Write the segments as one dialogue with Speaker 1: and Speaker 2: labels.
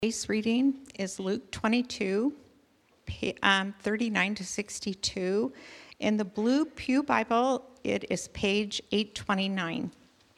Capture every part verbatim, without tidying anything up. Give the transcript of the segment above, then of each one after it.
Speaker 1: Today's reading is Luke twenty-two, um, thirty-nine to sixty-two. In the Blue Pew Bible, it is page eight twenty-nine.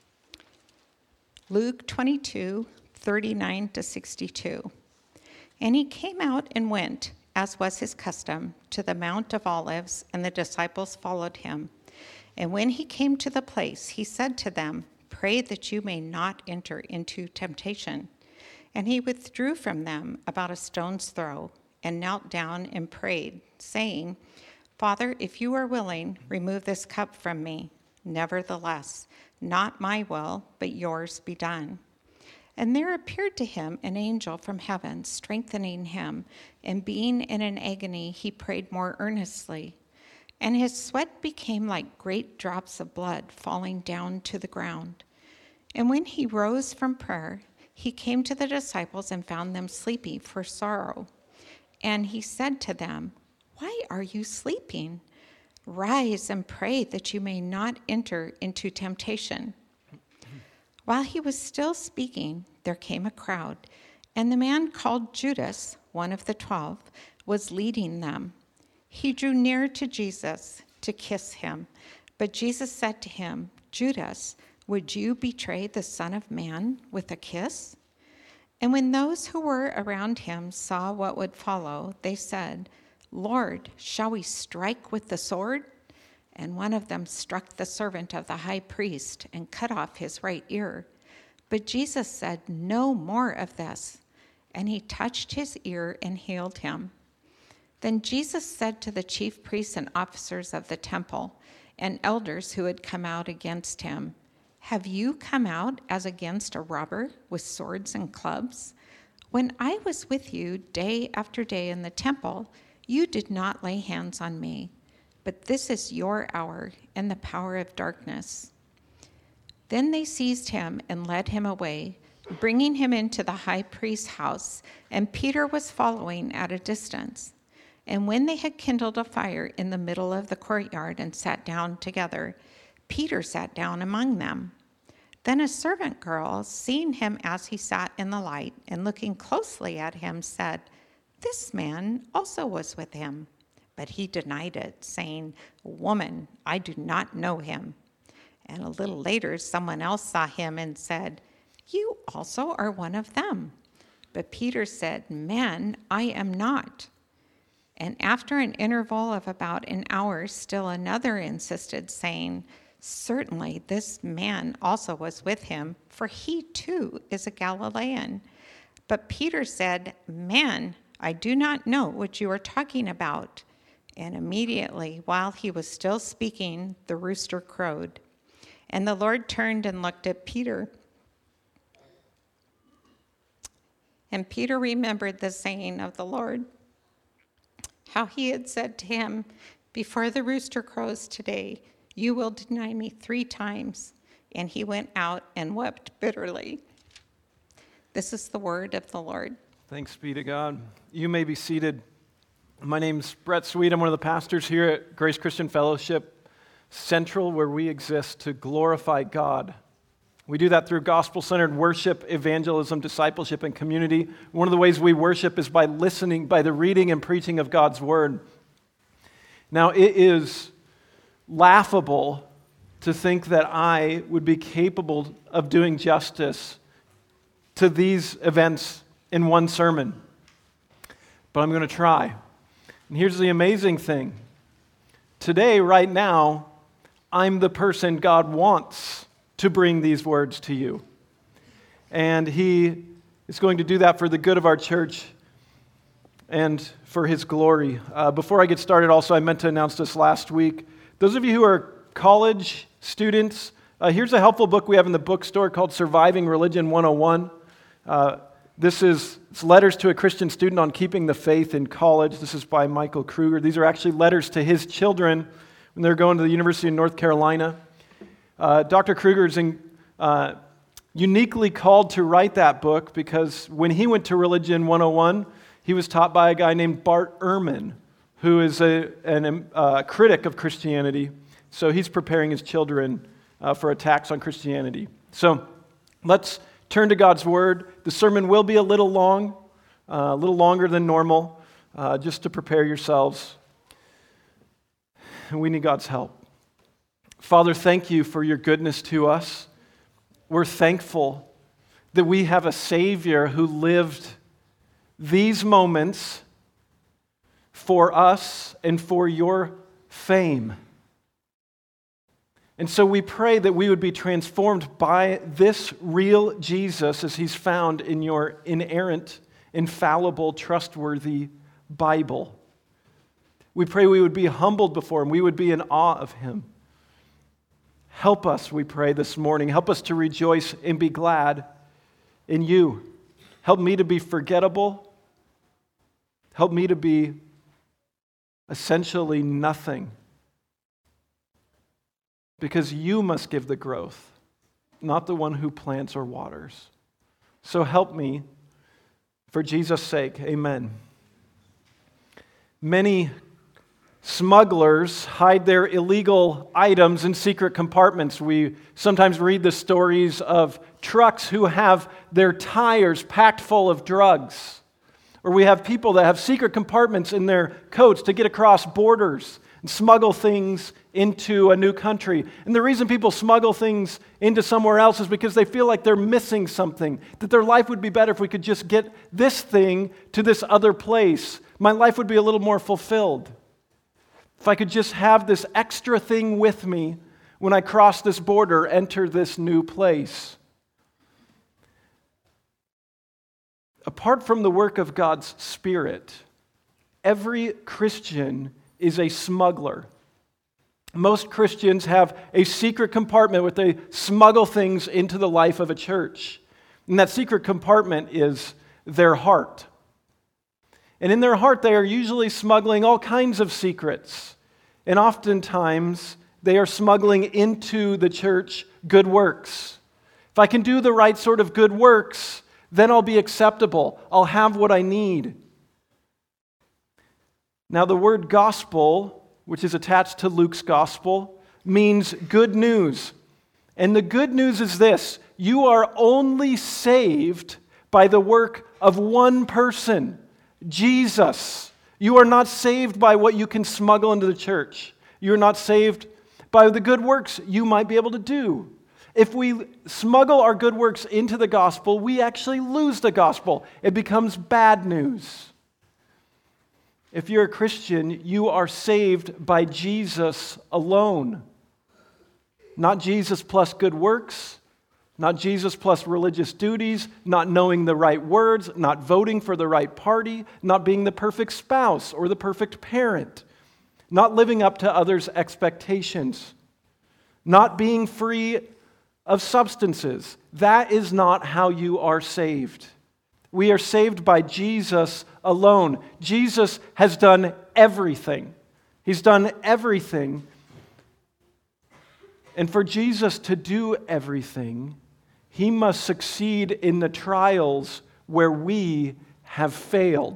Speaker 1: Luke twenty-two, thirty-nine to sixty-two. And he came out and went, as was his custom, to the Mount of Olives, and the disciples followed him. And when he came to the place, he said to them, "Pray that you may not enter into temptation." And he withdrew from them about a stone's throw, and knelt down and prayed, saying, "Father, if you are willing, remove this cup from me. Nevertheless, not my will, but yours be done." And there appeared to him an angel from heaven, strengthening him, and being in an agony, he prayed more earnestly. And his sweat became like great drops of blood falling down to the ground. And when he rose from prayer, he came to the disciples and found them sleeping for sorrow. And he said to them, "Why are you sleeping? Rise and pray that you may not enter into temptation." While he was still speaking, there came a crowd, and the man called Judas, one of the twelve, was leading them. He drew near to Jesus to kiss him, but Jesus said to him, "Judas, would you betray the Son of Man with a kiss?" And when those who were around him saw what would follow, they said, "Lord, shall we strike with the sword?" And one of them struck the servant of the high priest and cut off his right ear. But Jesus said, "No more of this." And he touched his ear and healed him. Then Jesus said to the chief priests and officers of the temple and elders who had come out against him, "Have you come out as against a robber with swords and clubs? When I was with you day after day in the temple, you did not lay hands on me. But this is your hour and the power of darkness." Then they seized him and led him away, bringing him into the high priest's house, and Peter was following at a distance. And when they had kindled a fire in the middle of the courtyard and sat down together, Peter sat down among them. Then a servant girl, seeing him as he sat in the light and looking closely at him, said, "This man also was with him." But he denied it, saying, "Woman, I do not know him." And a little later, someone else saw him and said, "You also are one of them." But Peter said, "Man, I am not." And after an interval of about an hour, still another insisted, saying, "Certainly this man also was with him, for he too is a Galilean." But Peter said, "Man, I do not know what you are talking about." And immediately, while he was still speaking, the rooster crowed. And the Lord turned and looked at Peter. And Peter remembered the saying of the Lord, how he had said to him, "Before the rooster crows today, you will deny me three times." And he went out and wept bitterly. This is the word of the Lord.
Speaker 2: Thanks be to God. You may be seated. My name's Brett Sweet. I'm one of the pastors here at Grace Christian Fellowship Central, where we exist to glorify God. We do that through gospel-centered worship, evangelism, discipleship, and community. One of the ways we worship is by listening, by the reading and preaching of God's Word. Now, it is laughable to think that I would be capable of doing justice to these events in one sermon, but I'm going to try. And here's the amazing thing. Today, right now, I'm the person God wants to bring these words to you. And He is going to do that for the good of our church and for His glory. Uh, before I get started, also, I meant to announce this last week. Those of you who are college students, uh, here's a helpful book we have in the bookstore called Surviving Religion one oh one. Uh, this is it's letters to a Christian student on keeping the faith in college. This is by Michael Kruger. These are actually letters to his children when they're going to the University of North Carolina. Uh, Doctor Kruger is in, uh, uniquely called to write that book because when he went to Religion one oh one, he was taught by a guy named Bart Ehrman, who is a an, uh, critic of Christianity. So he's preparing his children uh, for attacks on Christianity. So let's turn to God's Word. The sermon will be a little long. uh, a little longer than normal, uh, just to prepare yourselves. And we need God's help. Father, thank you for your goodness to us. We're thankful that we have a Savior who lived these moments for us and for your fame. And so we pray that we would be transformed by this real Jesus as he's found in your inerrant, infallible, trustworthy Bible. We pray we would be humbled before him. We would be in awe of him. Help us, we pray this morning. Help us to rejoice and be glad in you. Help me to be forgettable. Help me to be essentially nothing. Because you must give the growth, not the one who plants or waters. So help me, for Jesus' sake. Amen. Many smugglers hide their illegal items in secret compartments. We sometimes read the stories of trucks who have their tires packed full of drugs. Or we have people that have secret compartments in their coats to get across borders and smuggle things into a new country. And the reason people smuggle things into somewhere else is because they feel like they're missing something, that their life would be better if we could just get this thing to this other place. My life would be a little more fulfilled if I could just have this extra thing with me when I cross this border, enter this new place. Apart from the work of God's Spirit, every Christian is a smuggler. Most Christians have a secret compartment where they smuggle things into the life of a church. And that secret compartment is their heart. And in their heart, they are usually smuggling all kinds of secrets. And oftentimes, they are smuggling into the church good works. If I can do the right sort of good works, then I'll be acceptable. I'll have what I need. Now, the word gospel, which is attached to Luke's gospel, means good news. And the good news is this: you are only saved by the work of one person, Jesus. You are not saved by what you can smuggle into the church. You're not saved by the good works you might be able to do. If we smuggle our good works into the gospel, we actually lose the gospel. It becomes bad news. If you're a Christian, you are saved by Jesus alone. Not Jesus plus good works, not Jesus plus religious duties, not knowing the right words, not voting for the right party, not being the perfect spouse or the perfect parent, not living up to others' expectations, not being free of substances. That is not how you are saved. We are saved by Jesus alone. Jesus has done everything. He's done everything. And for Jesus to do everything, he must succeed in the trials where we have failed.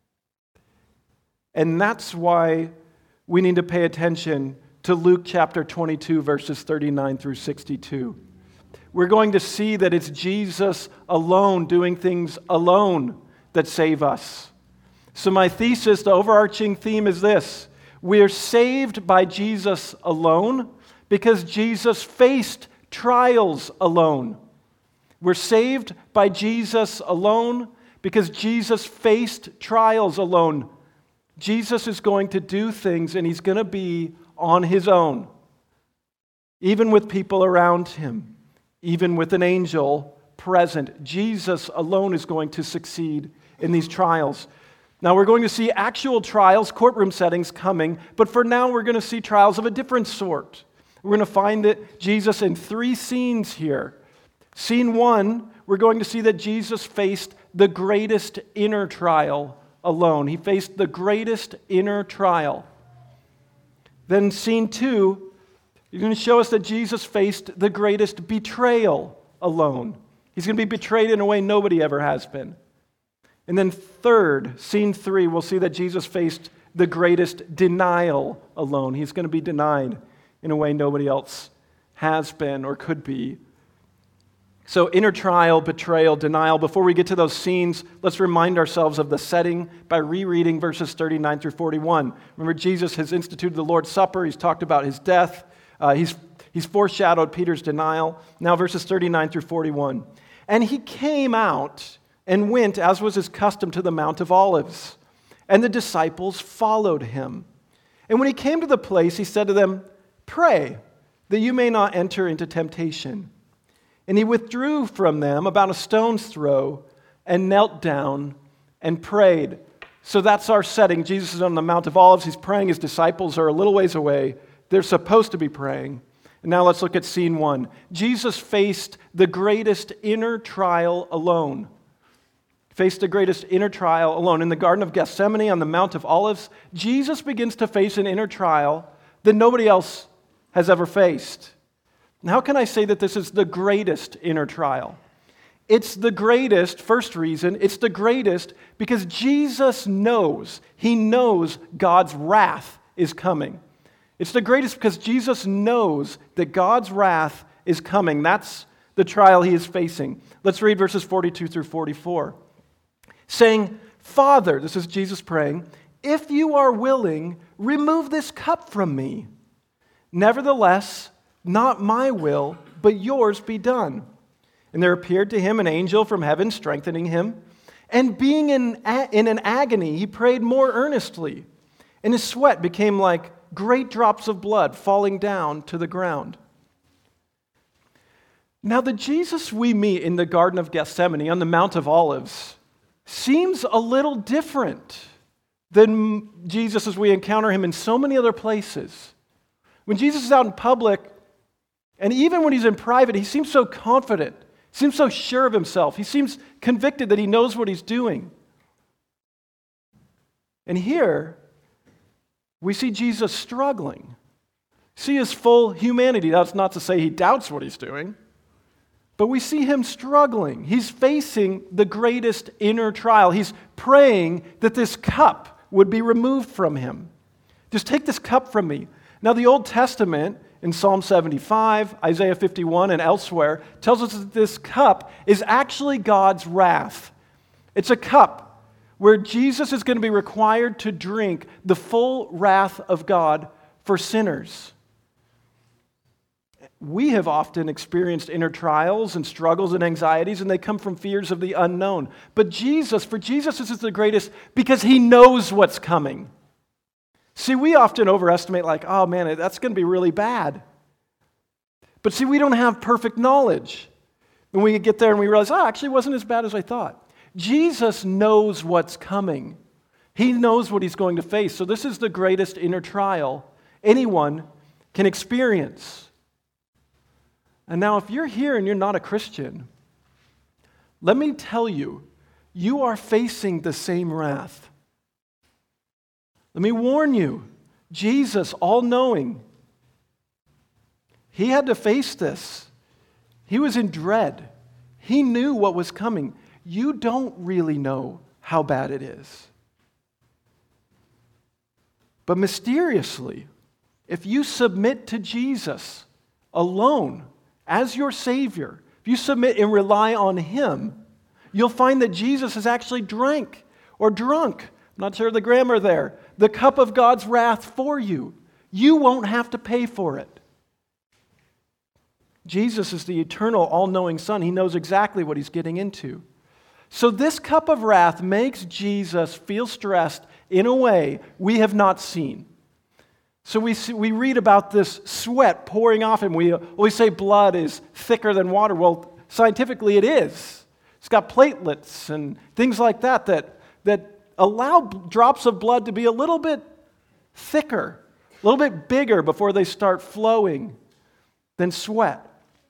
Speaker 2: And that's why we need to pay attention to Luke chapter twenty-two, verses thirty-nine through sixty-two. We're going to see that it's Jesus alone doing things alone that save us. So my thesis, the overarching theme is this: we are saved by Jesus alone because Jesus faced trials alone. We're saved by Jesus alone because Jesus faced trials alone. Jesus is going to do things and he's going to be on his own, even with people around him, even with an angel present. Jesus alone is going to succeed in these trials. Now we're going to see actual trials, courtroom settings coming, but for now we're going to see trials of a different sort. We're going to find that Jesus in three scenes here. Scene one, we're going to see that Jesus faced the greatest inner trial alone. He faced the greatest inner trial. Then scene two, you're going to show us that Jesus faced the greatest betrayal alone. He's going to be betrayed in a way nobody ever has been. And then third, scene three, we'll see that Jesus faced the greatest denial alone. He's going to be denied in a way nobody else has been or could be. So inner trial, betrayal, denial. Before we get to those scenes, let's remind ourselves of the setting by rereading verses thirty-nine through forty-one. Remember, Jesus has instituted the Lord's Supper. He's talked about his death. Uh, he's, he's foreshadowed Peter's denial. Now verses thirty-nine through forty-one. And he came out and went, as was his custom, to the Mount of Olives. And the disciples followed him. And when he came to the place, he said to them, "Pray, that you may not enter into temptation." And he withdrew from them about a stone's throw and knelt down and prayed. So that's our setting. Jesus is on the Mount of Olives. He's praying. His disciples are a little ways away. They're supposed to be praying. And now let's look at scene one. Jesus faced the greatest inner trial alone. Faced the greatest inner trial alone. In the Garden of Gethsemane on the Mount of Olives, Jesus begins to face an inner trial that nobody else has ever faced. And how can I say that this is the greatest inner trial? It's the greatest, first reason, it's the greatest because Jesus knows, he knows God's wrath is coming. It's the greatest because Jesus knows that God's wrath is coming. That's the trial he is facing. Let's read verses forty-two through forty-four. Saying, "Father," this is Jesus praying, "if you are willing, remove this cup from me. Nevertheless, not my will, but yours be done." And there appeared to him an angel from heaven, strengthening him. And being in, in an agony, he prayed more earnestly. And his sweat became like great drops of blood falling down to the ground. Now, the Jesus we meet in the Garden of Gethsemane on the Mount of Olives seems a little different than Jesus as we encounter him in so many other places. When Jesus is out in public, and even when he's in private, he seems so confident, seems so sure of himself. He seems convicted that he knows what he's doing. And here, we see Jesus struggling. See his full humanity. That's not to say he doubts what he's doing, but we see him struggling. He's facing the greatest inner trial. He's praying that this cup would be removed from him. Just take this cup from me. Now, the Old Testament, in Psalm seventy-five, Isaiah fifty-one, and elsewhere, tells us that this cup is actually God's wrath. It's a cup where Jesus is going to be required to drink the full wrath of God for sinners. We have often experienced inner trials and struggles and anxieties, and they come from fears of the unknown. But Jesus, for Jesus, this is the greatest because he knows what's coming. See, we often overestimate, like, oh man, that's going to be really bad. But see, we don't have perfect knowledge. When we get there and we realize, oh, actually, it wasn't as bad as I thought. Jesus knows what's coming. He knows what he's going to face. So this is the greatest inner trial anyone can experience. And now, if you're here and you're not a Christian, let me tell you, you are facing the same wrath. Let me warn you, Jesus, all-knowing, he had to face this. He was in dread. He knew what was coming. You don't really know how bad it is. But mysteriously, if you submit to Jesus alone as your Savior, if you submit and rely on him, you'll find that Jesus has actually drank or drunk, I'm not sure of the grammar there, the cup of God's wrath for you. You won't have to pay for it. Jesus is the eternal, all-knowing Son. He knows exactly what he's getting into. So this cup of wrath makes Jesus feel stressed in a way we have not seen. So we see, we read about this sweat pouring off him. We always say blood is thicker than water. Well, scientifically it is. It's got platelets and things like that that, that allow drops of blood to be a little bit thicker, a little bit bigger before they start flowing than sweat.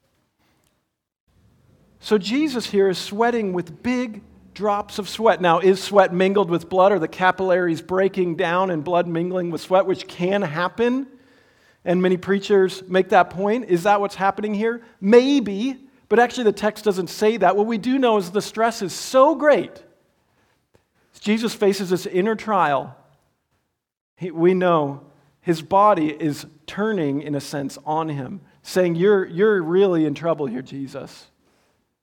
Speaker 2: So Jesus here is sweating with big drops of sweat. Now, is sweat mingled with blood? Are the capillaries breaking down and blood mingling with sweat, which can happen? And many preachers make that point. Is that what's happening here? Maybe, but actually the text doesn't say that. What we do know is the stress is so great. Jesus faces this inner trial. He, we know his body is turning, in a sense, on him, saying, you're, you're really in trouble here, Jesus.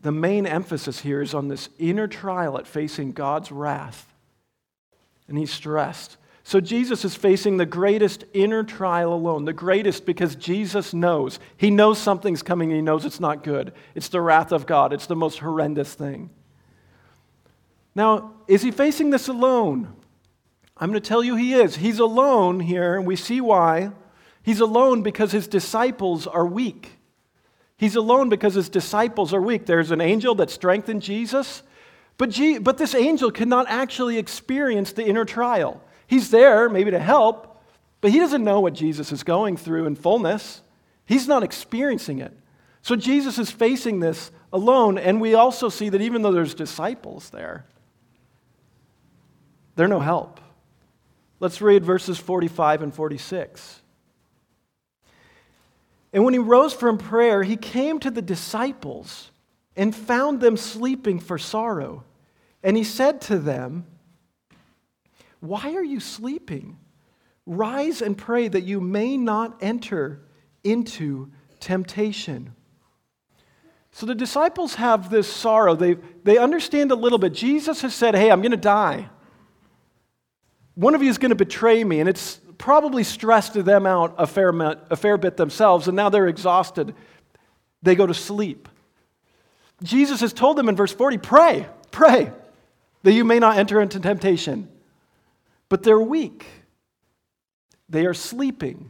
Speaker 2: the main emphasis here is on this inner trial at facing God's wrath. And he's stressed. So Jesus is facing the greatest inner trial alone. The greatest because Jesus knows. He knows something's coming and he knows it's not good. It's the wrath of God. It's the most horrendous thing. Now, is he facing this alone? I'm going to tell you he is. He's alone here, and we see why. He's alone because his disciples are weak. He's alone because his disciples are weak. There's an angel that strengthened Jesus, but, G- but this angel cannot actually experience the inner trial. He's there maybe to help, but he doesn't know what Jesus is going through in fullness. He's not experiencing it. So Jesus is facing this alone, and we also see that even though there's disciples there, they're no help. Let's read verses forty-five and forty-six. And when he rose from prayer, he came to the disciples and found them sleeping for sorrow. And he said to them, "Why are you sleeping? Rise and pray that you may not enter into temptation." So the disciples have this sorrow. They, they understand a little bit. Jesus has said, "Hey, I'm going to die. One of you is going to betray me," and it's probably stressed them out a fair, a fair bit themselves, and now they're exhausted. They go to sleep. Jesus has told them in verse forty, pray, pray, that you may not enter into temptation. But they're weak. They are sleeping.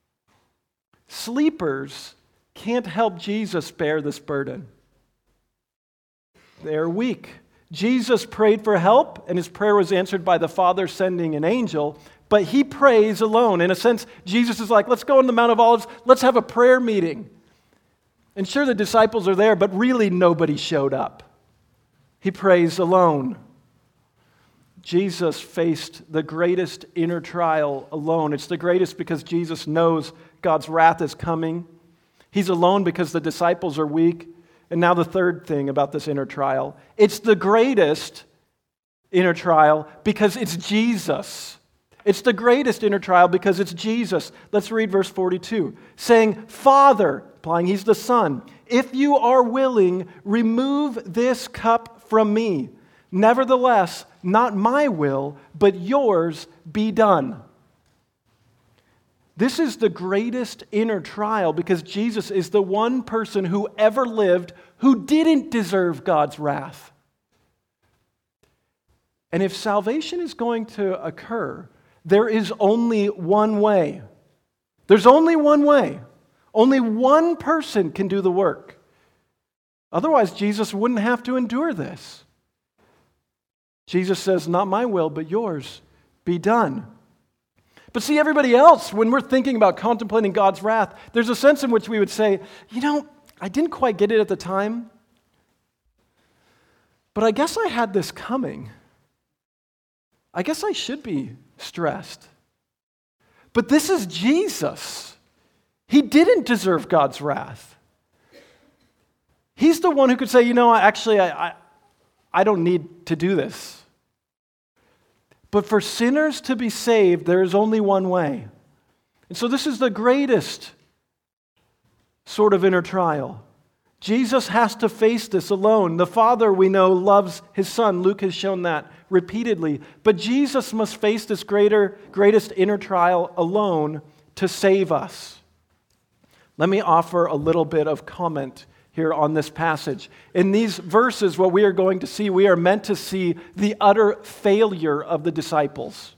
Speaker 2: Sleepers can't help Jesus bear this burden. They are weak. Jesus prayed for help, and his prayer was answered by the Father sending an angel, but he prays alone. In a sense, Jesus is like, let's go on the Mount of Olives, let's have a prayer meeting. And sure, the disciples are there, but really nobody showed up. He prays alone. Jesus faced the greatest inner trial alone. It's the greatest because Jesus knows God's wrath is coming. He's alone because the disciples are weak. And now the third thing about this inner trial. It's the greatest inner trial because it's Jesus. It's the greatest inner trial because it's Jesus. Let's read verse forty-two. Saying, "Father," implying he's the Son, "if you are willing, remove this cup from me. Nevertheless, not my will, but yours be done." This is the greatest inner trial because Jesus is the one person who ever lived who didn't deserve God's wrath. And if salvation is going to occur, there is only one way. There's only one way. Only one person can do the work. Otherwise, Jesus wouldn't have to endure this. Jesus says, "Not my will, but yours be done." But see, everybody else, when we're thinking about contemplating God's wrath, there's a sense in which we would say, you know, I didn't quite get it at the time, but I guess I had this coming. I guess I should be stressed. But this is Jesus. He didn't deserve God's wrath. He's the one who could say, you know, actually, I, I, I don't need to do this. But for sinners to be saved, there is only one way. And so this is the greatest sort of inner trial. Jesus has to face this alone. The Father, we know, loves his Son. Luke has shown that repeatedly. But Jesus must face this greater, greatest inner trial alone to save us. Let me offer a little bit of comment here on this passage. In these verses, what we are going to see, we are meant to see the utter failure of the disciples.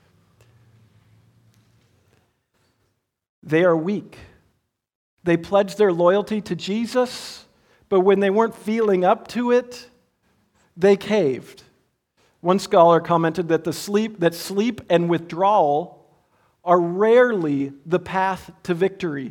Speaker 2: They are weak. They pledged their loyalty to Jesus, but when they weren't feeling up to it, they caved. One scholar commented that the sleep that sleep and withdrawal are rarely the path to victory.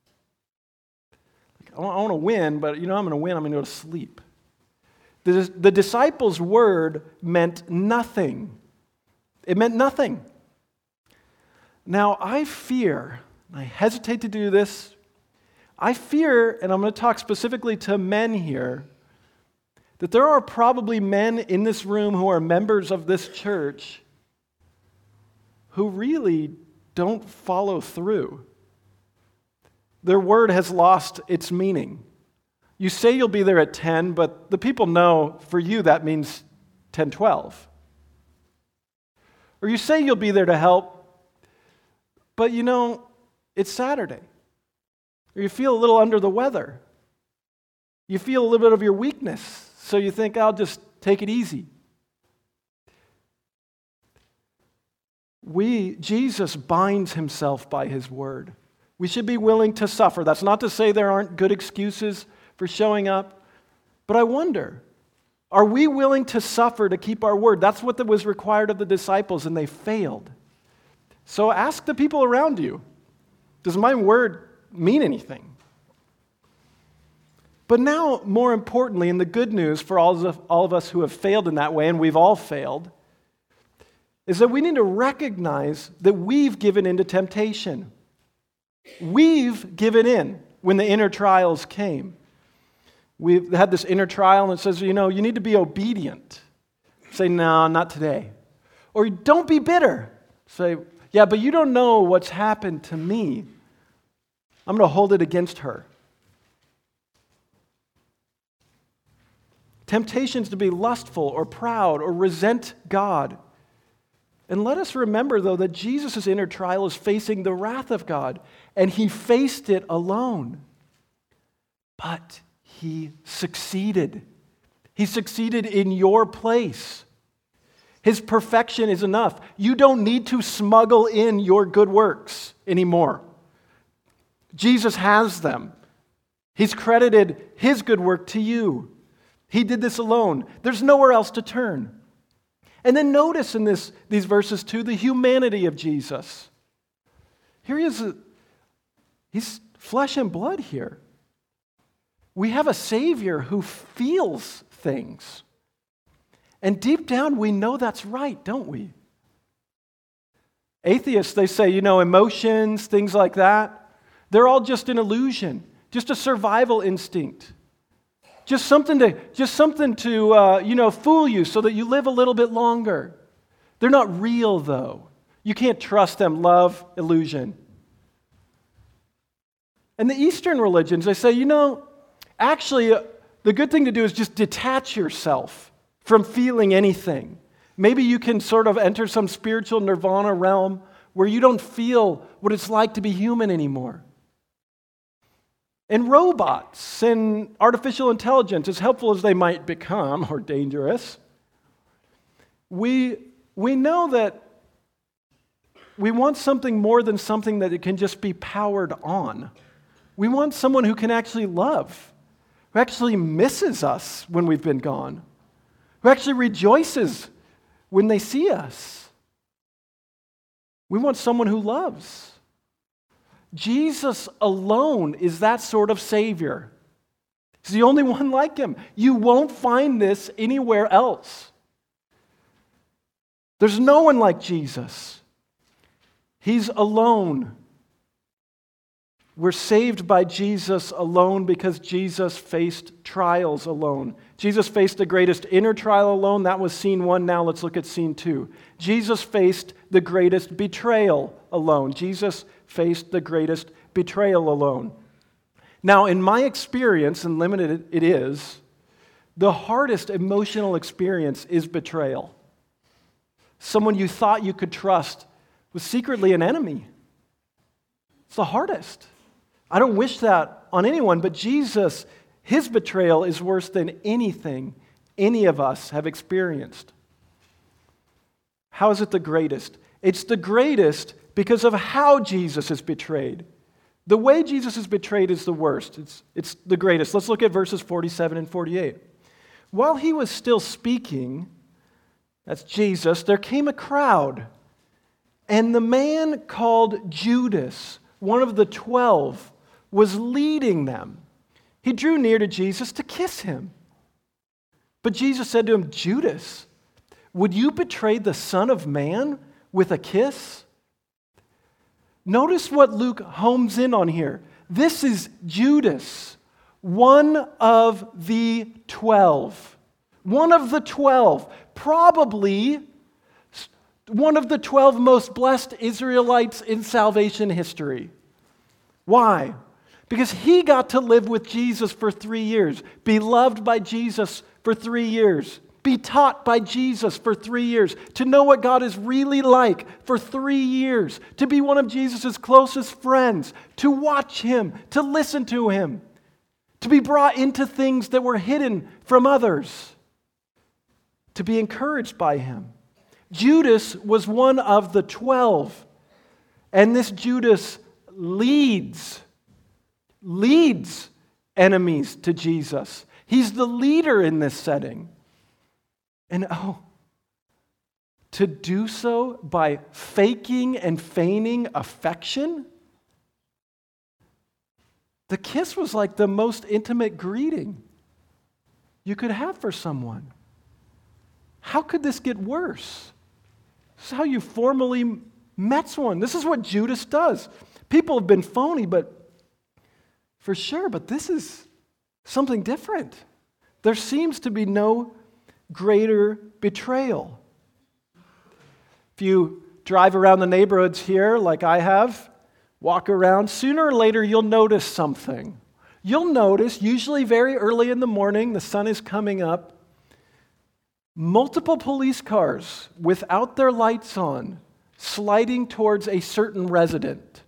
Speaker 2: I want to win, but you know I'm going to win, I'm going to go to sleep. The, the disciples' word meant nothing. It meant nothing. Now, I fear, I hesitate to do this, I fear, and I'm going to talk specifically to men here, that there are probably men in this room who are members of this church who really don't follow through. Their word has lost its meaning. You say you'll be there at ten, but the people know for you that means ten twelve. Or you say you'll be there to help, but you know, it's Saturday. Or you feel a little under the weather. You feel a little bit of your weakness, so you think, I'll just take it easy. We, Jesus binds himself by his word. We should be willing to suffer. That's not to say there aren't good excuses for showing up, but I wonder, are we willing to suffer to keep our word? That's what was required of the disciples, and they failed. So ask the people around you, does my word mean anything? But now, more importantly, and the good news for all of, all of us who have failed in that way, and we've all failed, is that we need to recognize that we've given into temptation. We've given in when the inner trials came. We've had this inner trial and it says, you know, you need to be obedient. Say, no, not today. Or don't be bitter. Say, yeah, but you don't know what's happened to me. I'm going to hold it against her. Temptations to be lustful or proud or resent God. And let us remember, though, that Jesus' inner trial is facing the wrath of God, and he faced it alone. But he succeeded. He succeeded in your place. His perfection is enough. You don't need to smuggle in your good works anymore. Jesus has them. He's credited his good work to you. He did this alone. There's nowhere else to turn. And then notice in this, these verses too, the humanity of Jesus. Here he is, a, he's flesh and blood here. We have a Savior who feels things. And deep down we know that's right, don't we? Atheists, they say, you know, emotions, things like that, they're all just an illusion, just a survival instinct. Just something to, just something to uh, you know, fool you so that you live a little bit longer. They're not real, though. You can't trust them. Love, illusion. And the Eastern religions, they say, you know, actually, uh, the good thing to do is just detach yourself from feeling anything. Maybe you can sort of enter some spiritual nirvana realm where you don't feel what it's like to be human anymore. And robots and artificial intelligence, as helpful as they might become, or dangerous, we, we know that we want something more than something that it can just be powered on. We want someone who can actually love, who actually misses us when we've been gone, who actually rejoices when they see us. We want someone who loves. Jesus alone is that sort of Savior. He's the only one like him. You won't find this anywhere else. There's no one like Jesus. He's alone. We're saved by Jesus alone because Jesus faced trials alone. Jesus faced the greatest inner trial alone. That was scene one. Now let's look at scene two. Jesus faced the greatest betrayal alone. Jesus faced the greatest betrayal alone. Now, in my experience, and limited it is, the hardest emotional experience is betrayal. Someone you thought you could trust was secretly an enemy. It's the hardest. I don't wish that on anyone, but Jesus, his betrayal is worse than anything any of us have experienced. How is it the greatest? It's the greatest because of how Jesus is betrayed. The way Jesus is betrayed is the worst. It's, it's the greatest. Let's look at verses forty-seven and forty-eight. While he was still speaking, that's Jesus, there came a crowd, and the man called Judas, one of the twelve, was leading them. He drew near to Jesus to kiss him. But Jesus said to him, Judas, would you betray the Son of Man with a kiss? Notice what Luke homes in on here. This is Judas, one of the twelve. One of the twelve. Probably one of the twelve most blessed Israelites in salvation history. Why? Because he got to live with Jesus for three years, be loved by Jesus for three years, be taught by Jesus for three years, to know what God is really like for three years, to be one of Jesus' closest friends, to watch him, to listen to him, to be brought into things that were hidden from others, to be encouraged by him. Judas was one of the twelve, and this Judas leads leads enemies to Jesus. He's the leader in this setting. And oh, to do so by faking and feigning affection? The kiss was like the most intimate greeting you could have for someone. How could this get worse? This is how you formally met someone. This is what Judas does. People have been phony, but for sure, but this is something different. There seems to be no greater betrayal. If you drive around the neighborhoods here like I have, walk around, sooner or later you'll notice something. You'll notice, usually very early in the morning, the sun is coming up, multiple police cars without their lights on, sliding towards a certain resident.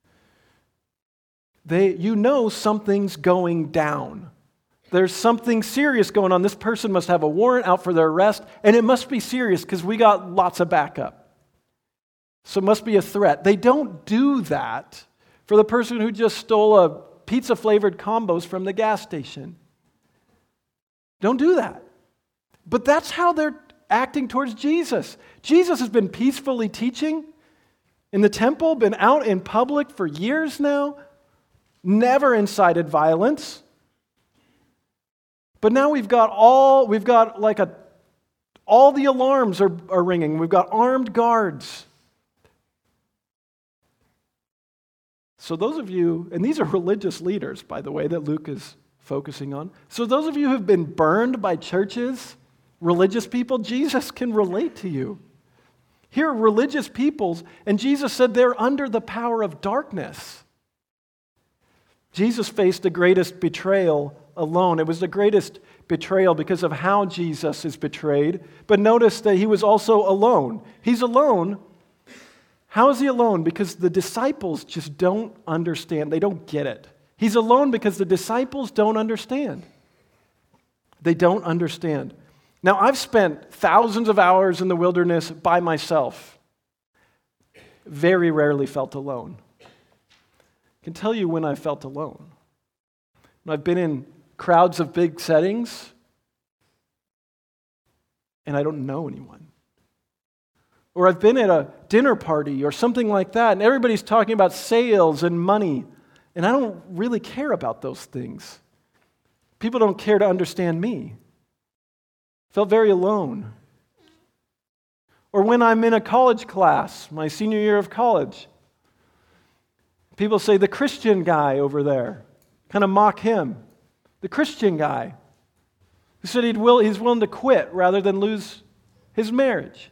Speaker 2: They, you know something's going down. There's something serious going on. This person must have a warrant out for their arrest, and it must be serious because we got lots of backup. So it must be a threat. They don't do that for the person who just stole a pizza-flavored combos from the gas station. Don't do that. But that's how they're acting towards Jesus. Jesus has been peacefully teaching in the temple, been out in public for years now, never incited violence. But now we've got all, we've got like a, all the alarms are, are ringing. We've got armed guards. So those of you, and these are religious leaders, by the way, that Luke is focusing on. So those of you who have been burned by churches, religious people, Jesus can relate to you. Here are religious peoples, and Jesus said they're under the power of darkness. Jesus faced the greatest betrayal alone. It was the greatest betrayal because of how Jesus is betrayed. But notice that he was also alone. He's alone. How is he alone? Because the disciples just don't understand. They don't get it. He's alone because the disciples don't understand. They don't understand. Now, I've spent thousands of hours in the wilderness by myself. Very rarely felt alone. I can tell you when I felt alone. When I've been in crowds of big settings and I don't know anyone. Or I've been at a dinner party or something like that and everybody's talking about sales and money and I don't really care about those things. People don't care to understand me. Felt very alone. Or when I'm in a college class, my senior year of college, people say, the Christian guy over there, kind of mock him. The Christian guy who said he'd will, he's willing to quit rather than lose his marriage.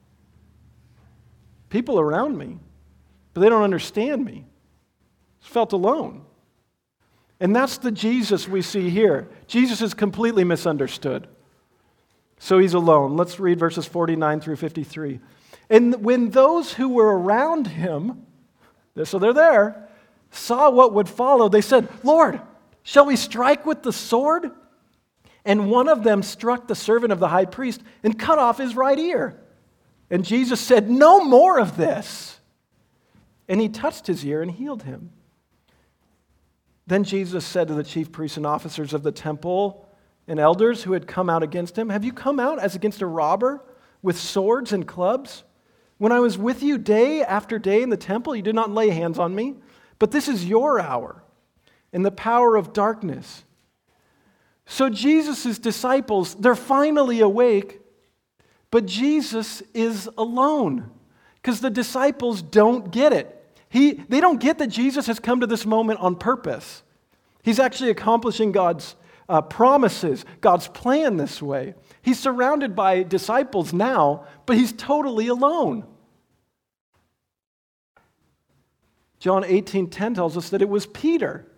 Speaker 2: People around me, but they don't understand me. Felt alone. And that's the Jesus we see here. Jesus is completely misunderstood. So he's alone. Let's read verses forty-nine through fifty-three. And when those who were around him, so they're there, saw what would follow, they said, Lord, shall we strike with the sword? And one of them struck the servant of the high priest and cut off his right ear. And Jesus said, no more of this. And he touched his ear and healed him. Then Jesus said to the chief priests and officers of the temple and elders who had come out against him, have you come out as against a robber with swords and clubs? When I was with you day after day in the temple, you did not lay hands on me. But this is your hour and the power of darkness. So Jesus' disciples, they're finally awake, but Jesus is alone because the disciples don't get it. He, they don't get that Jesus has come to this moment on purpose. He's actually accomplishing God's uh, promises, God's plan this way. He's surrounded by disciples now, but he's totally alone. John eighteen ten tells us that it was Peter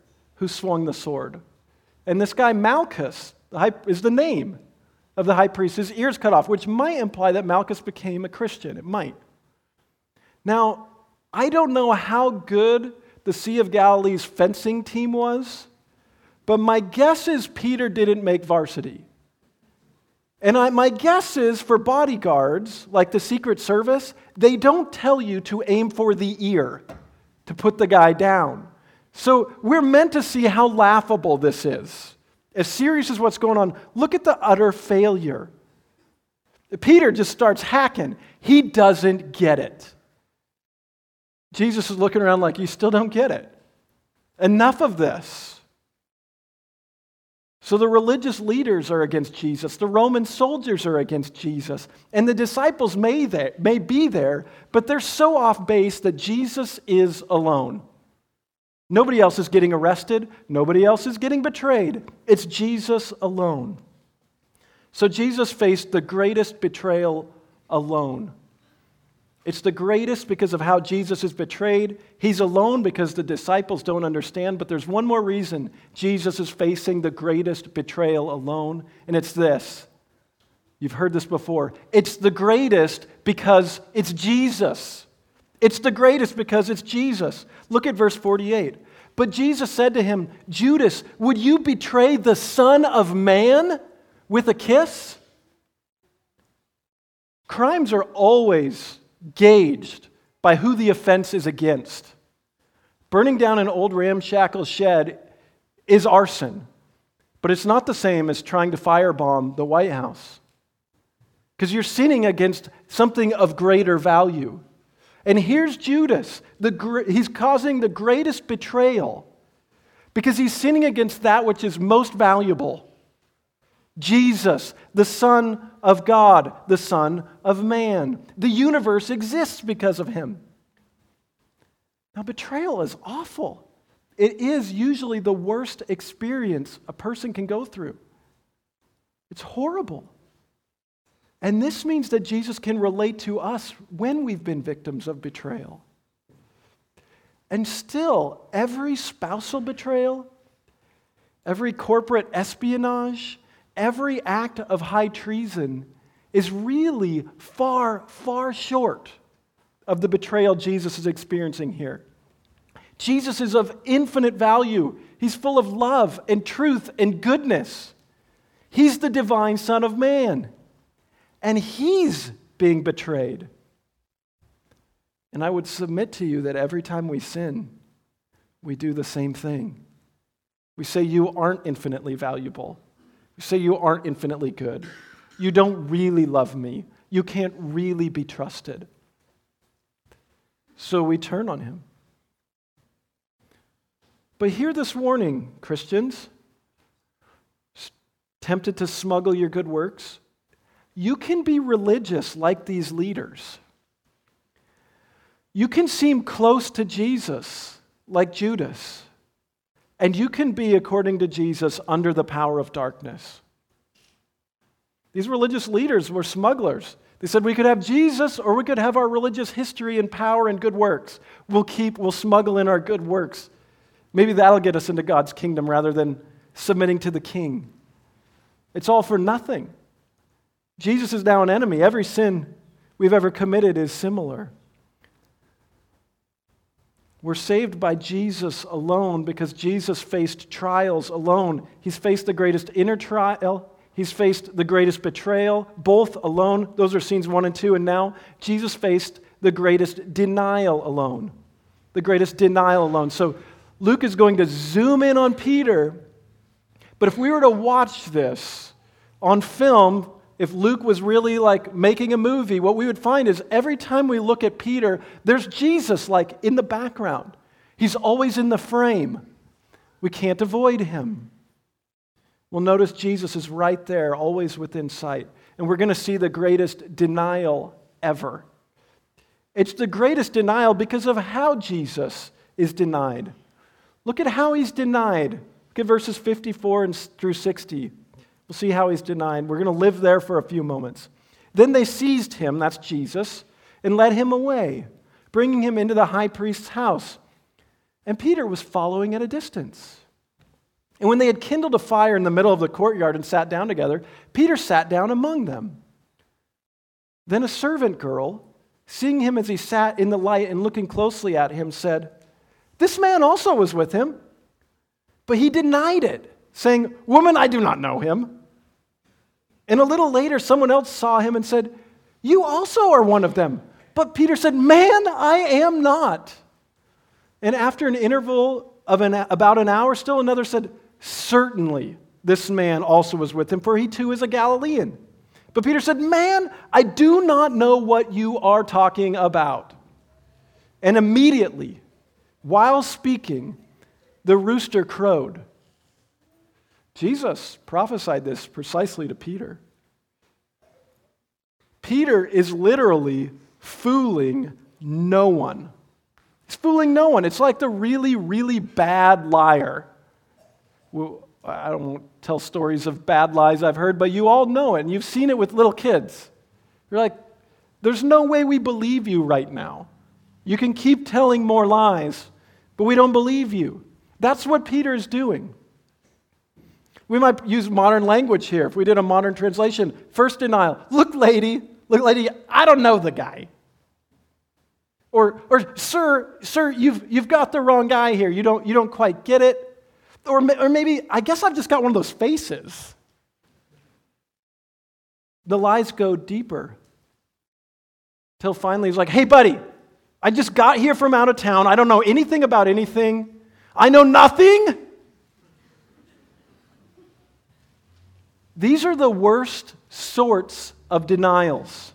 Speaker 2: who swung the sword. And this guy Malchus the high, is the name of the high priest. His ears cut off, which might imply that Malchus became a Christian. It might. Now, I don't know how good the Sea of Galilee's fencing team was, but my guess is Peter didn't make varsity. And I, my guess is for bodyguards, like the Secret Service, they don't tell you to aim for the ear to put the guy down. So we're meant to see how laughable this is. As serious as what's going on, look at the utter failure. Peter just starts hacking. He doesn't get it. Jesus is looking around like, you still don't get it. Enough of this. So the religious leaders are against Jesus. The Roman soldiers are against Jesus. And the disciples may, there, may be there, but they're so off base that Jesus is alone. Nobody else is getting arrested. Nobody else is getting betrayed. It's Jesus alone. So Jesus faced the greatest betrayal alone. It's the greatest because of how Jesus is betrayed. He's alone because the disciples don't understand. But there's one more reason Jesus is facing the greatest betrayal alone, and it's this. You've heard this before. It's the greatest because it's Jesus. It's the greatest because it's Jesus. Look at verse forty-eight. But Jesus said to him, Judas, would you betray the Son of Man with a kiss? Crimes are always gauged by who the offense is against. Burning down an old ramshackle shed is arson, but it's not the same as trying to firebomb the White House. Because you're sinning against something of greater value. And here's Judas. The, he's causing the greatest betrayal because he's sinning against that which is most valuable. Jesus, the Son of God, the Son of Man. The universe exists because of him. Now, betrayal is awful. It is usually the worst experience a person can go through. It's horrible. And this means that Jesus can relate to us when we've been victims of betrayal. And still, every spousal betrayal, every corporate espionage, every act of high treason is really far, far short of the betrayal Jesus is experiencing here. Jesus is of infinite value. He's full of love and truth and goodness. He's the divine Son of Man. And he's being betrayed. And I would submit to you that every time we sin, we do the same thing. We say you aren't infinitely valuable. We say you aren't infinitely good. You don't really love me. You can't really be trusted. So we turn on him. But hear this warning, Christians. Tempted to smuggle your good works? You can be religious like these leaders. You can seem close to Jesus like Judas. And you can be, according to Jesus, under the power of darkness. These religious leaders were smugglers. They said we could have Jesus or we could have our religious history and power and good works. We'll keep, we'll smuggle in our good works. Maybe that'll get us into God's kingdom rather than submitting to the king. It's all for nothing. Jesus is now an enemy. Every sin we've ever committed is similar. We're saved by Jesus alone because Jesus faced trials alone. He's faced the greatest inner trial. He's faced the greatest betrayal, both alone. Those are scenes one and two. And now Jesus faced the greatest denial alone. The greatest denial alone. So Luke is going to zoom in on Peter. But if we were to watch this on film, if Luke was really like making a movie, what we would find is every time we look at Peter, there's Jesus like in the background. He's always in the frame. We can't avoid him. Well, notice Jesus is right there, always within sight. And we're going to see the greatest denial ever. It's the greatest denial because of how Jesus is denied. Look at how he's denied. Look at verses fifty-four and through sixty. We'll see how he's denied. We're going to live there for a few moments. Then they seized him, that's Jesus, and led him away, bringing him into the high priest's house. And Peter was following at a distance. And when they had kindled a fire in the middle of the courtyard and sat down together, Peter sat down among them. Then a servant girl, seeing him as he sat in the light and looking closely at him, said, "This man also was with him." But he denied it, saying, "Woman, I do not know him." And a little later, someone else saw him and said, "You also are one of them." But Peter said, "Man, I am not." And after an interval of an, about an hour, still another said, "Certainly this man also was with him, for he too is a Galilean." But Peter said, "Man, I do not know what you are talking about." And immediately, while speaking, the rooster crowed. Jesus prophesied this precisely to Peter. Peter is literally fooling no one. He's fooling no one. It's like the really, really bad liar. Well, I don't tell stories of bad lies I've heard, but you all know it, and you've seen it with little kids. You're like, there's no way we believe you right now. You can keep telling more lies, but we don't believe you. That's what Peter is doing. We might use modern language here. If we did a modern translation, first denial. Look, lady, look, lady, I don't know the guy. Or, or sir, sir, you've, you've got the wrong guy here. You don't, you don't quite get it. Or, or maybe, I guess I've just got one of those faces. The lies go deeper. Till finally he's like, "Hey, buddy, I just got here from out of town. I don't know anything about anything. I know nothing." These are the worst sorts of denials.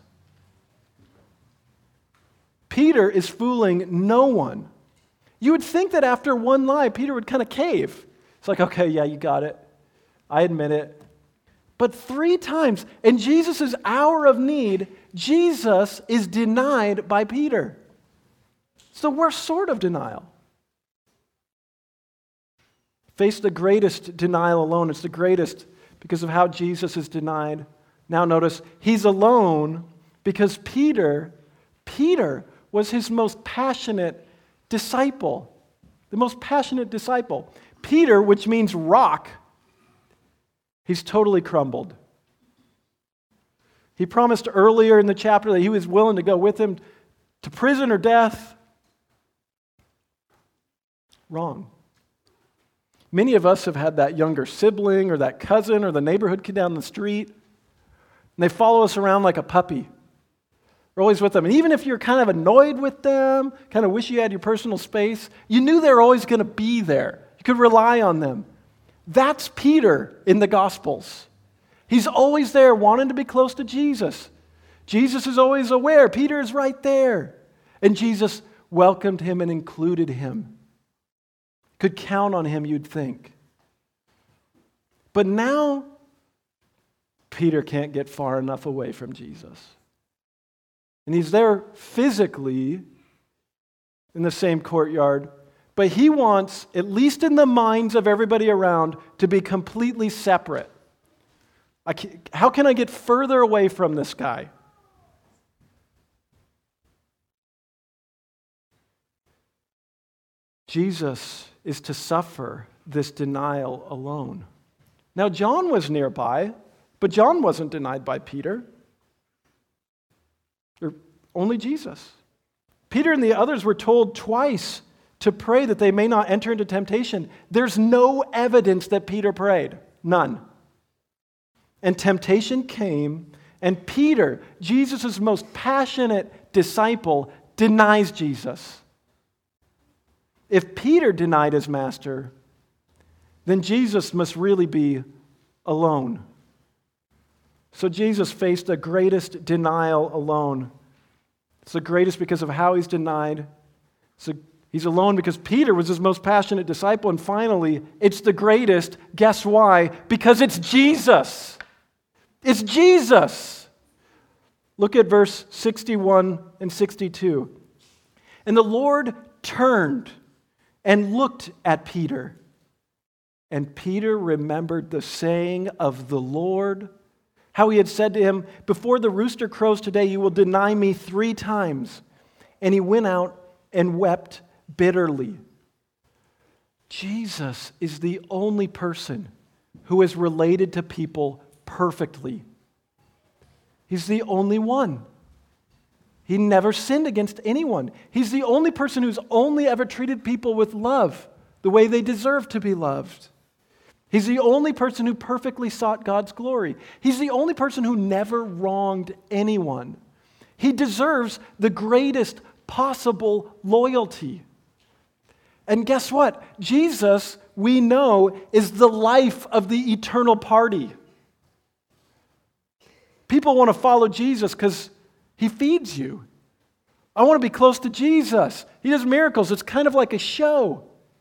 Speaker 2: Peter is fooling no one. You would think that after one lie, Peter would kind of cave. It's like, "Okay, yeah, you got it. I admit it." But three times, in Jesus' hour of need, Jesus is denied by Peter. It's the worst sort of denial. Face the greatest denial alone. It's the greatest because of how Jesus is denied. Now notice, he's alone because Peter, Peter was his most passionate disciple. The most passionate disciple. Peter, which means rock, he's totally crumbled. He promised earlier in the chapter that he was willing to go with him to prison or death. Wrong. Many of us have had that younger sibling or that cousin or the neighborhood kid down the street, and they follow us around like a puppy. We're always with them. And even if you're kind of annoyed with them, kind of wish you had your personal space, you knew they were always going to be there. You could rely on them. That's Peter in the Gospels. He's always there wanting to be close to Jesus. Jesus is always aware. Peter is right there. And Jesus welcomed him and included him. Could count on him, you'd think. But now, Peter can't get far enough away from Jesus. And he's there physically in the same courtyard, but he wants, at least in the minds of everybody around, to be completely separate. I can, how can I get further away from this guy? Jesus is to suffer this denial alone. Now, John was nearby, but John wasn't denied by Peter. Or only Jesus. Peter and the others were told twice to pray that they may not enter into temptation. There's no evidence that Peter prayed. None. And temptation came, and Peter, Jesus' most passionate disciple, denies Jesus. If Peter denied his master, then Jesus must really be alone. So Jesus faced the greatest denial alone. It's the greatest because of how he's denied. So he's alone because Peter was his most passionate disciple. And finally, it's the greatest. Guess why? Because it's Jesus. It's Jesus. Look at verse sixty-one and sixty-two. And the Lord turned and looked at Peter. And Peter remembered the saying of the Lord, how he had said to him, "Before the rooster crows today, you will deny me three times." And he went out and wept bitterly. Jesus is the only person who is related to people perfectly. He's the only one. He never sinned against anyone. He's the only person who's only ever treated people with love, the way they deserve to be loved. He's the only person who perfectly sought God's glory. He's the only person who never wronged anyone. He deserves the greatest possible loyalty. And guess what? Jesus, we know, is the life of the eternal party. People want to follow Jesus because he feeds you. I want to be close to Jesus. He does miracles. It's kind of like a show.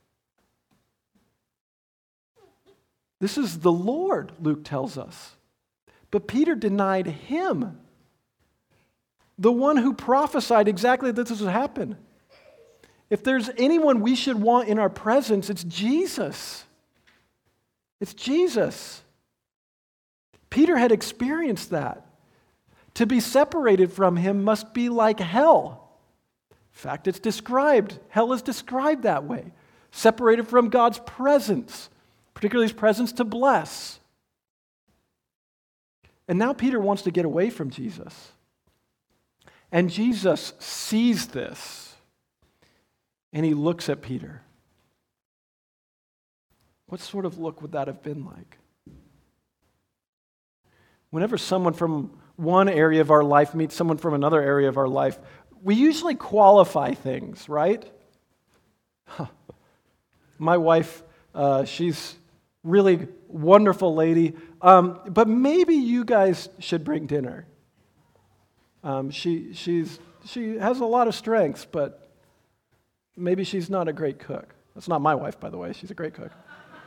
Speaker 2: This is the Lord, Luke tells us. But Peter denied him, the one who prophesied exactly that this would happen. If there's anyone we should want in our presence, it's Jesus. It's Jesus. Peter had experienced that. To be separated from him must be like hell. In fact, it's described. Hell is described that way. Separated from God's presence, particularly his presence to bless. And now Peter wants to get away from Jesus. And Jesus sees this. And he looks at Peter. What sort of look would that have been like? Whenever someone from one area of our life meets someone from another area of our life, we usually qualify things, right? Huh. My wife, uh, she's really wonderful lady, um, but maybe you guys should bring dinner. Um, she she's she has a lot of strengths, but maybe she's not a great cook. That's not my wife, by the way. She's a great cook.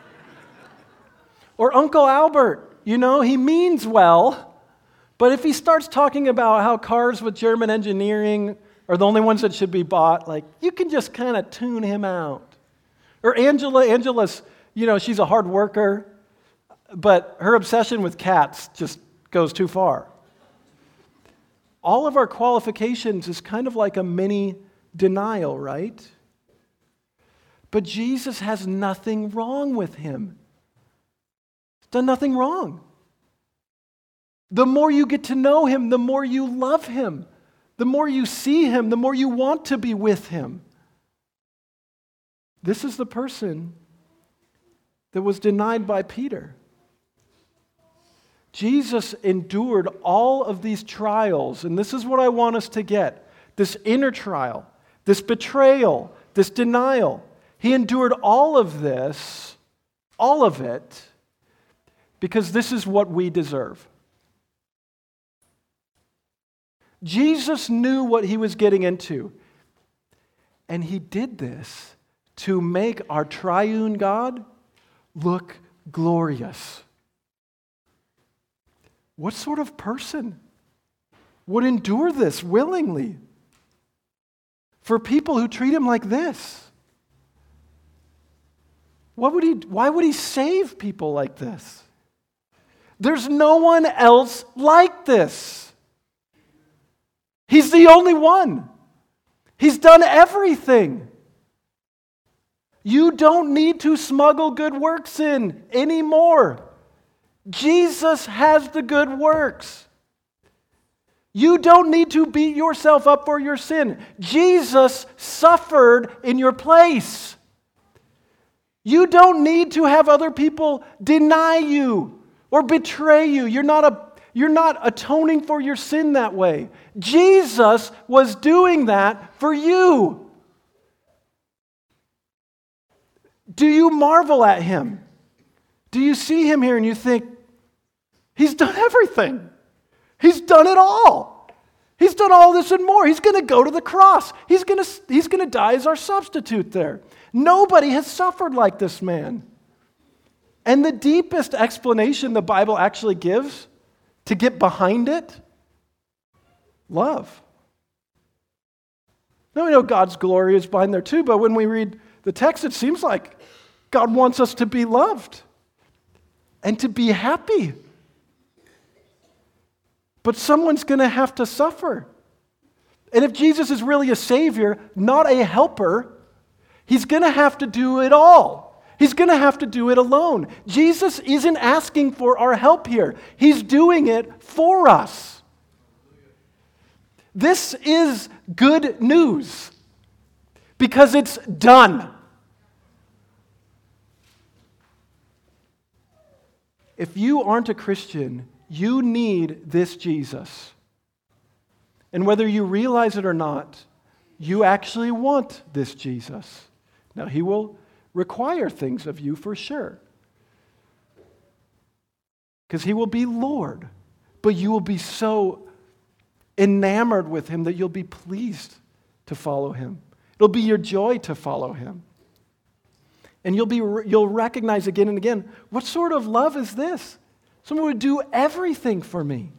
Speaker 2: Or Uncle Albert, you know, he means well, but if he starts talking about how cars with German engineering are the only ones that should be bought, like, you can just kind of tune him out. Or Angela, Angela's, you know, she's a hard worker, but her obsession with cats just goes too far. All of our qualifications is kind of like a mini denial, right? But Jesus has nothing wrong with him. He's done nothing wrong. The more you get to know him, the more you love him. The more you see him, the more you want to be with him. This is the person that was denied by Peter. Jesus endured all of these trials, and this is what I want us to get. This inner trial, this betrayal, this denial. He endured all of this, all of it, because this is what we deserve. Jesus knew what he was getting into, and he did this to make our triune God look glorious. What sort of person would endure this willingly? For people who treat him like this? What would he, why would he save people like this? There's no one else like this. He's the only one. He's done everything. You don't need to smuggle good works in anymore. Jesus has the good works. You don't need to beat yourself up for your sin. Jesus suffered in your place. You don't need to have other people deny you or betray you. You're not a, you're not atoning for your sin that way. Jesus was doing that for you. Do you marvel at him? Do you see him here and you think, he's done everything. He's done it all. He's done all this and more. He's going to go to the cross. He's going to, he's going to die as our substitute there. Nobody has suffered like this man. And the deepest explanation the Bible actually gives to get behind it, love. Now we know God's glory is behind there too, but when we read the text, it seems like God wants us to be loved and to be happy. But someone's going to have to suffer. And if Jesus is really a savior, not a helper, he's going to have to do it all. He's going to have to do it alone. Jesus isn't asking for our help here. He's doing it for us. This is good news because it's done. If you aren't a Christian, you need this Jesus. And whether you realize it or not, you actually want this Jesus. Now, he will require things of you for sure. Because he will be Lord. But you will be so enamored with him that you'll be pleased to follow him. It'll be your joy to follow him. And you'll be you'll recognize again and again, what sort of love is this? Someone would do everything for me.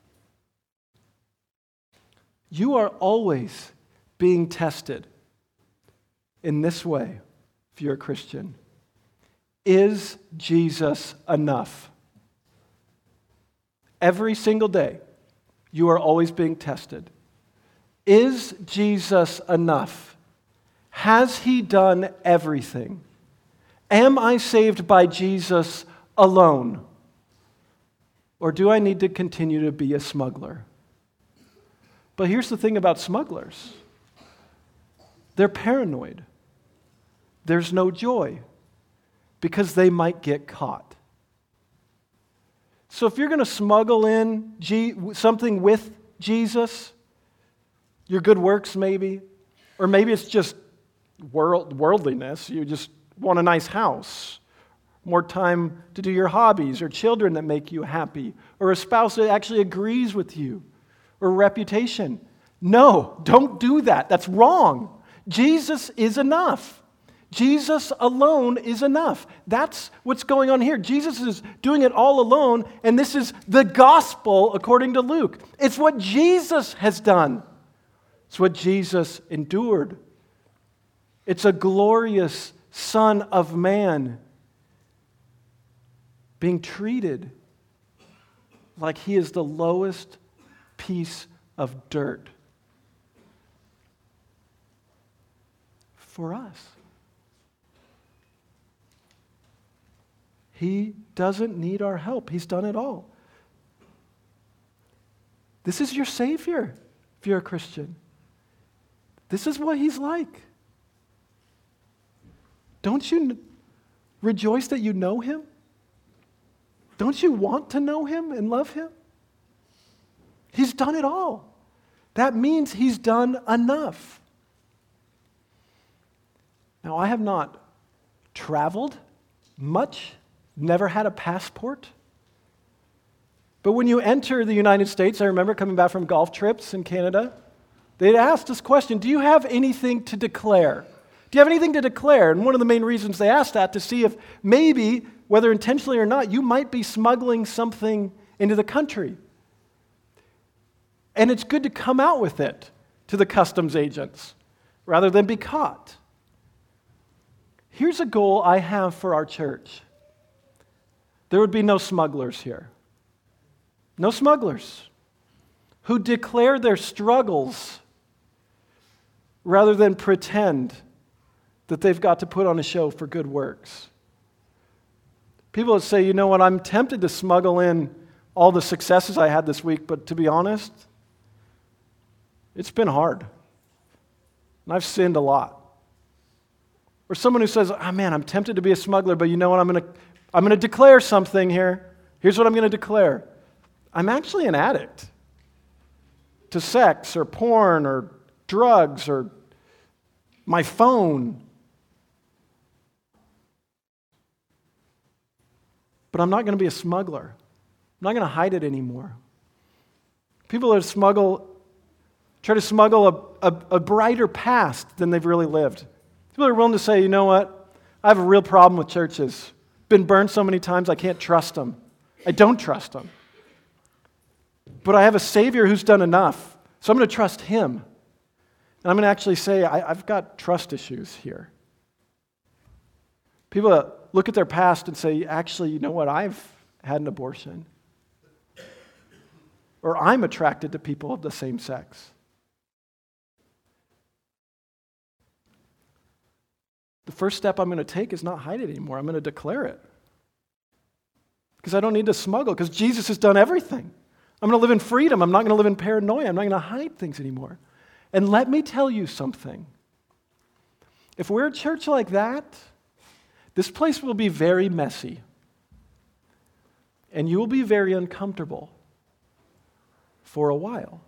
Speaker 2: You are always being tested in this way, if you're a Christian. Is Jesus enough? Every single day, you are always being tested. Is Jesus enough? Has he done everything? Am I saved by Jesus alone? Or do I need to continue to be a smuggler? But here's the thing about smugglers. They're paranoid. There's no joy because they might get caught. So if you're going to smuggle in G- something with Jesus, your good works maybe, or maybe it's just world- worldliness, you just want a nice house, more time to do your hobbies, or children that make you happy, or a spouse that actually agrees with you, or reputation. No, don't do that. That's wrong. Jesus is enough. Jesus alone is enough. That's what's going on here. Jesus is doing it all alone, and this is the gospel according to Luke. It's what Jesus has done. It's what Jesus endured. It's a glorious Son of Man being treated like he is the lowest piece of dirt for us. He doesn't need our help. He's done it all. This is your Savior, if you're a Christian. This is what he's like. Don't you rejoice that you know him? Don't you want to know him and love him? He's done it all. That means he's done enough. Now, I have not traveled much, never had a passport. But when you enter the United States, I remember coming back from golf trips in Canada, they'd asked this question, do you have anything to declare? Do you have anything to declare? And one of the main reasons they asked that to see if maybe, whether intentionally or not, you might be smuggling something into the country. And it's good to come out with it to the customs agents rather than be caught. Here's a goal I have for our church. There would be no smugglers here. No smugglers who declare their struggles rather than pretend that they've got to put on a show for good works. People that say, you know what, I'm tempted to smuggle in all the successes I had this week, but to be honest, it's been hard. And I've sinned a lot. Or someone who says, oh man, I'm tempted to be a smuggler, but you know what, I'm going to I'm going to declare something here. Here's what I'm going to declare. I'm actually an addict to sex or porn or drugs or my phone. But I'm not going to be a smuggler. I'm not going to hide it anymore. People that smuggle, try to smuggle a, a, a brighter past than they've really lived. People are willing to say, you know what, I have a real problem with churches. Been burned so many times I can't trust them. I don't trust them. But I have a Savior who's done enough, so I'm going to trust him. And I'm going to actually say, I, I've got trust issues here. People that look at their past and say, actually, you know what, I've had an abortion. Or I'm attracted to people of the same sex. the first step I'm going to take is not hide it anymore. I'm going to declare it. Because I don't need to smuggle, because Jesus has done everything. I'm going to live in freedom. I'm not going to live in paranoia. I'm not going to hide things anymore. And let me tell you something. If we're a church like that, this place will be very messy. And you will be very uncomfortable for a while.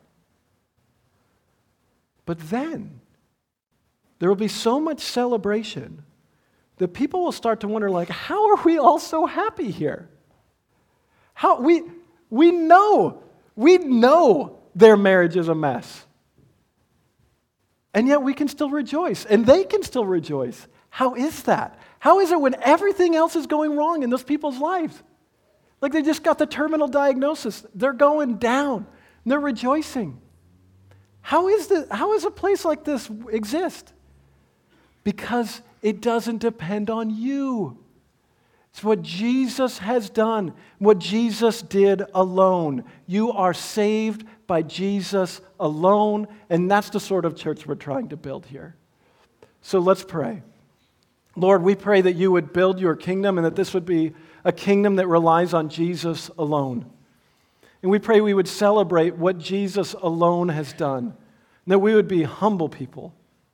Speaker 2: But then, there will be so much celebration that people will start to wonder, like, how are we all so happy here? How we we know, we know their marriage is a mess. And yet we can still rejoice, and they can still rejoice. How is that? How is it when everything else is going wrong in those people's lives? Like they just got the terminal diagnosis. They're going down, and they're rejoicing. How is the, how is a place like this exist? Because it doesn't depend on you. It's what Jesus has done, what Jesus did alone. You are saved by Jesus alone, and that's the sort of church we're trying to build here. So let's pray. Lord, we pray that you would build your kingdom and that this would be a kingdom that relies on Jesus alone. And we pray we would celebrate what Jesus alone has done, and that we would be humble people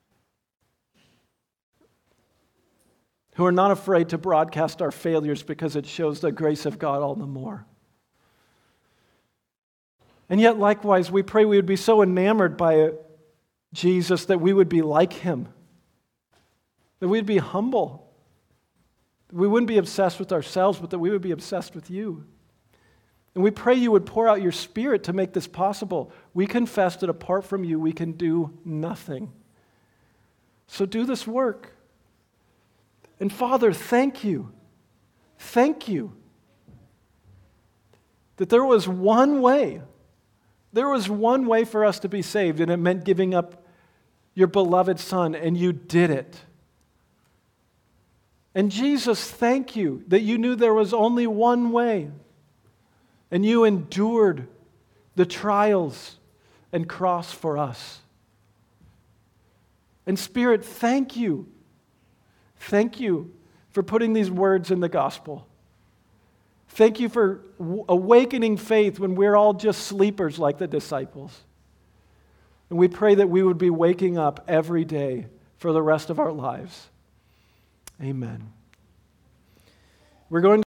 Speaker 2: who are not afraid to broadcast our failures because it shows the grace of God all the more. And yet, likewise, we pray we would be so enamored by Jesus that we would be like him, that we'd be humble, that we wouldn't be obsessed with ourselves, but that we would be obsessed with you. And we pray you would pour out your Spirit to make this possible. We confess that apart from you, we can do nothing. So do this work. And Father, thank you, thank you that there was one way, there was one way for us to be saved, and it meant giving up your beloved Son, and you did it. And Jesus, thank you that you knew there was only one way, and you endured the trials and cross for us. And Spirit, thank you. Thank you for putting these words in the gospel. Thank you for w- awakening faith when we're all just sleepers like the disciples. And we pray that we would be waking up every day for the rest of our lives. Amen. We're going to